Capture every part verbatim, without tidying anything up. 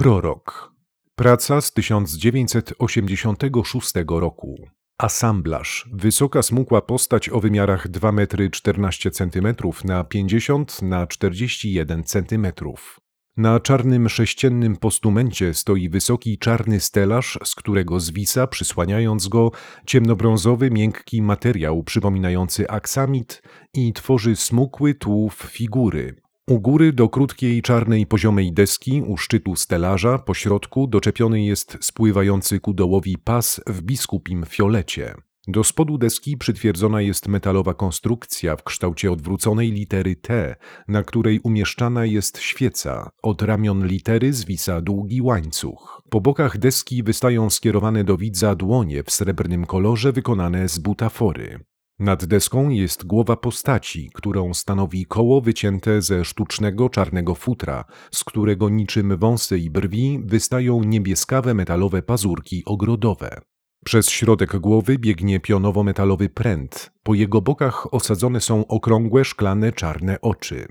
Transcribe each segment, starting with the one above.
Prorok. Praca z tysiąc dziewięćset osiemdziesiątego szóstego roku. Asamblaż. Wysoka smukła postać o wymiarach dwa metry czternaście centymetrów na pięćdziesiąt na czterdzieści jeden centymetrów. Na czarnym sześciennym postumencie stoi wysoki czarny stelaż, z którego zwisa, przysłaniając go, ciemnobrązowy, miękki materiał przypominający aksamit i tworzy smukły tułów figury. U góry do krótkiej czarnej poziomej deski u szczytu stelaża po środku doczepiony jest spływający ku dołowi pas w biskupim fiolecie. Do spodu deski przytwierdzona jest metalowa konstrukcja w kształcie odwróconej litery T, na której umieszczana jest świeca. Od ramion litery zwisa długi łańcuch. Po bokach deski wystają skierowane do widza dłonie w srebrnym kolorze wykonane z butafory. Nad deską jest głowa postaci, którą stanowi koło wycięte ze sztucznego czarnego futra, z którego niczym wąsy i brwi wystają niebieskawe metalowe pazurki ogrodowe. Przez środek głowy biegnie pionowo-metalowy pręt, po jego bokach osadzone są okrągłe, szklane, czarne oczy.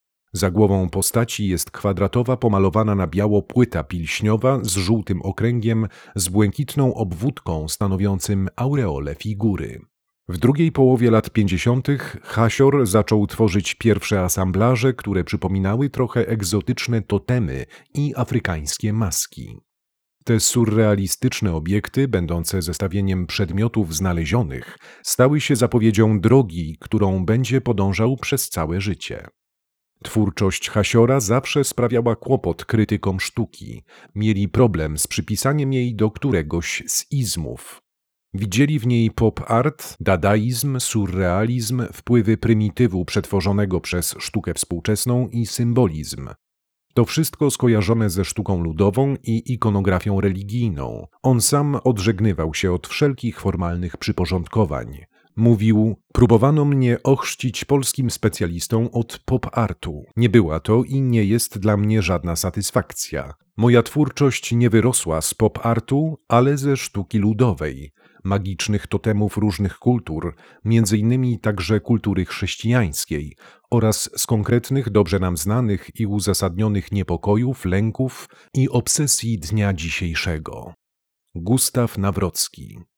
Za głową postaci jest kwadratowa, pomalowana na biało płyta pilśniowa z żółtym okręgiem, z błękitną obwódką stanowiącym aureolę figury. W drugiej połowie lat pięćdziesiątych Hasior zaczął tworzyć pierwsze asamblaże, które przypominały trochę egzotyczne totemy i afrykańskie maski. Te surrealistyczne obiekty, będące zestawieniem przedmiotów znalezionych, stały się zapowiedzią drogi, którą będzie podążał przez całe życie. Twórczość Hasiora zawsze sprawiała kłopot krytykom sztuki. Mieli problem z przypisaniem jej do któregoś z izmów. Widzieli w niej pop art, dadaizm, surrealizm, wpływy prymitywu przetworzonego przez sztukę współczesną i symbolizm. To wszystko skojarzone ze sztuką ludową i ikonografią religijną. On sam odżegnywał się od wszelkich formalnych przyporządkowań. Mówił: próbowano mnie ochrzcić polskim specjalistą od pop-artu. Nie była to i nie jest dla mnie żadna satysfakcja. Moja twórczość nie wyrosła z pop-artu, ale ze sztuki ludowej, magicznych totemów różnych kultur, między innymi także kultury chrześcijańskiej, oraz z konkretnych, dobrze nam znanych i uzasadnionych niepokojów, lęków i obsesji dnia dzisiejszego. Gustaw Nawrocki.